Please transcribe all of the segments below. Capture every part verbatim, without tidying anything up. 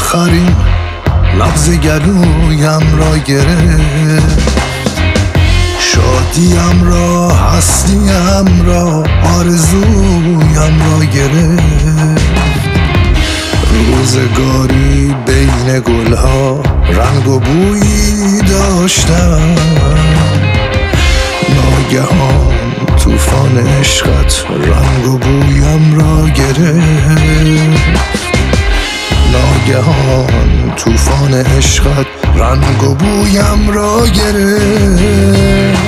آخرین لحظه گلویم را گرفت، شادیم را هستیم را آرزویم را گرفت. روزگاری بین گلها رنگ و بویی داشتم، ناگهان طوفان عشقت رنگ و بویم را گرفت. ناگهان طوفان عشقت رنگ و بویم را گرفت.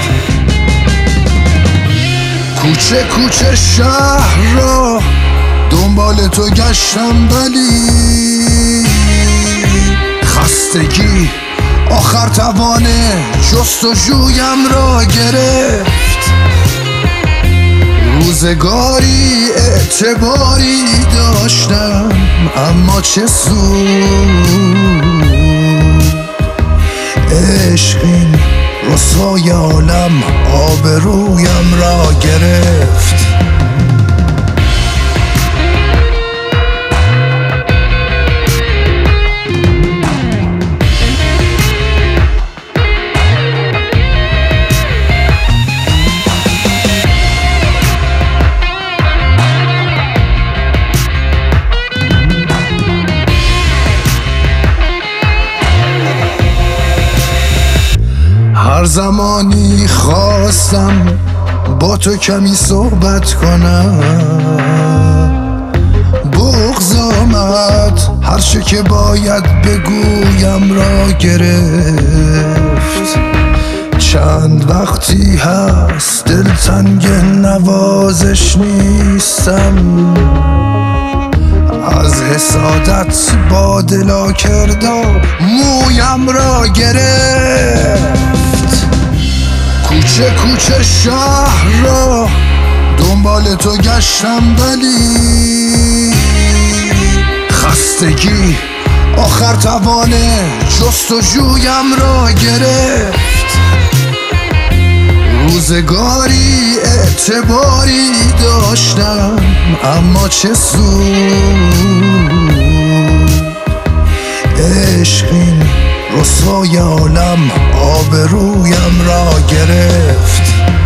کوچه کوچه شهر را دنبال تو گشتم ولی خستگی آخر توان جستجویم را گرفت. روزگاری اعتباری داشتم اما چه سود، عشق این رسوای عالم آبرویم را گرفت. هر زمانی خواستم با تو کمی صحبت کنم، بغض آمد هر چه که باید بگویم را گرفت. چند وقتی هست دلتنگ نوازش نیستم، از حسادت با دلا کردم مویم را گرفت. کوچه کوچه شهر را دنبال تو گشتم ولی خستگی آخر توان جستجویم را گرفت. روزگاری اعتباری داشتم اما چه سود، عشق این رسوای عالم آبرویم را گرفت.